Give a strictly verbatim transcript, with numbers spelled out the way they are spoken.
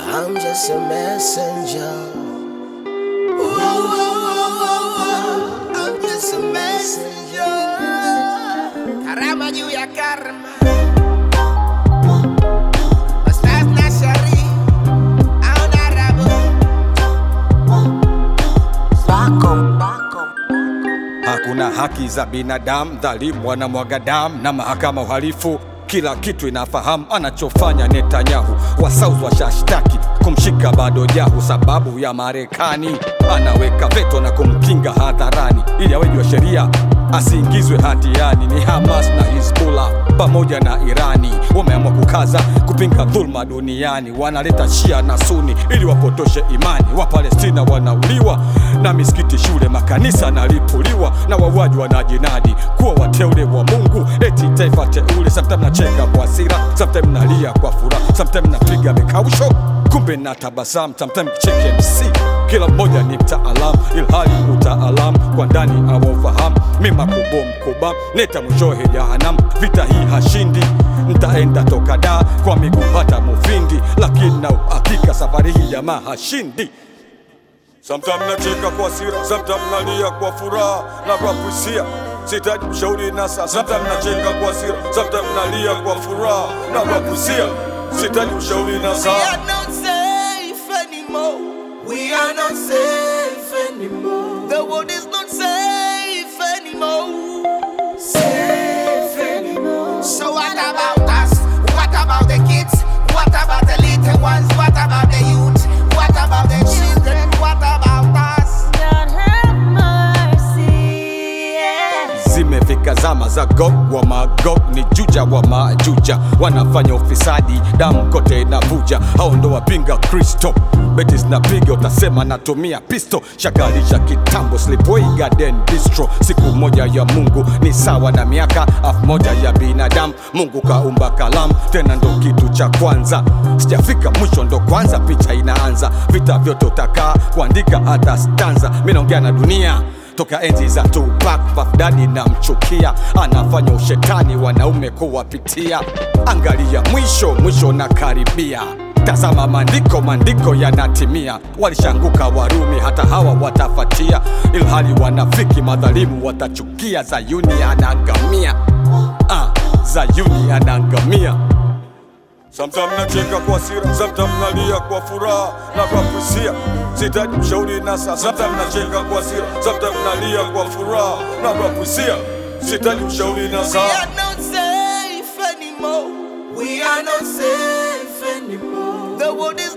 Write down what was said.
I'm just a messenger. Ooh, ooh, ooh, ooh, I'm just a messenger. Karama juu ya karma. Ustaz Nashari Honorable Bako Bako. Hakuna haki za binadamu, dhalimu wanamwaga damu na mahakama uhalifu. Kila kitu inafahamu anachofanya Netanyahu. Wasauzi washashtaki kumshika bado jahu, sababu ya Marekani anaweka veto na kumkinga hadharani ili awejwe sheria asiingizwe hatiani. Ni Hamas na Hezbollah pamoja na Irani wameamua kukaza kupinga dhulma duniani. Wanaleta Shia na Suni ili wapotoshe imani. Wapalestina wanauliwa na misikiti, shule, makanisa nalipuliwa, na wauaji wanajinadi kuwa wateule wa Mungu, eti taifa teule. Sometimes nacheka kwa hasira, sometimes nalia kwa furaha, sometimes napiga mikausho kumbe na tabasamu, sometimes cheke M C. Kila mmoja ni mtaalamu ilhali utaalamu kwa ndani awafahamu. Mima kubom kubam neta mwishohe jahanam. Vita hii hashindi, ntaenda toka da kwa miguu hata Mufindi, lakini na uhakika safari hii jamaa hashindi. Sometimes nacheka kwa hasira, sometimes nalia kwa furaha na rapisia. Sitaji mshauri nasa. Sometimes nacheka kwa hasira, sometimes nalia kwa furaha na rapisia. Sitaji mshauri nasa. We are not safe anymore. We are not safe anymore. The world is not safe anymore. Safe anymore. So what about us? What about the kids? What about the little ones? What about the youth? What about the children? What about us? God have mercy, yeah. Zimefika zama za Gog wa Magog, ni Juja wa Majuja. Wanafanya ufisadi, damu kote na vuja. Hao ndo wapinga Kristo, beti zinapiga utasema natumia pisto. Shakalisha kitambo, Slipway Garden Bistro. Siku moja ya Mungu ni sawa na miaka elfu moja ya binadamu. Mungu kaumba kalamu, tena ndo kitu cha kwanza. Sijafika mwisho ndo kwanza picha inaanza. Vita vyote utakaa kuandika hata stanza. Mimi naongea na dunia toka enzi za Tupac. Puff Daddy na mchukia, anafanya ushetani wanaume kuwapitia. Angalia mwisho, mwisho na karibia. Tazama maandiko, maandiko yanatimia. Walishanguka Warumi, hata hawa watafatia. Ilhali wanafiki madhalimu watachukia. Zayuni anaangamia, ah, Zayuni anaangamia. Sometimes nacheka kwa hasira, sometimes nalia kwa furaha na rapisia. Sitaji mshauri nasa. Sometimes nacheka kwa hasira, sometimes nalia kwa furaha na rapisia. Sitaji mshauri nasa. We are not safe anymore. We are not safe anymore. The world is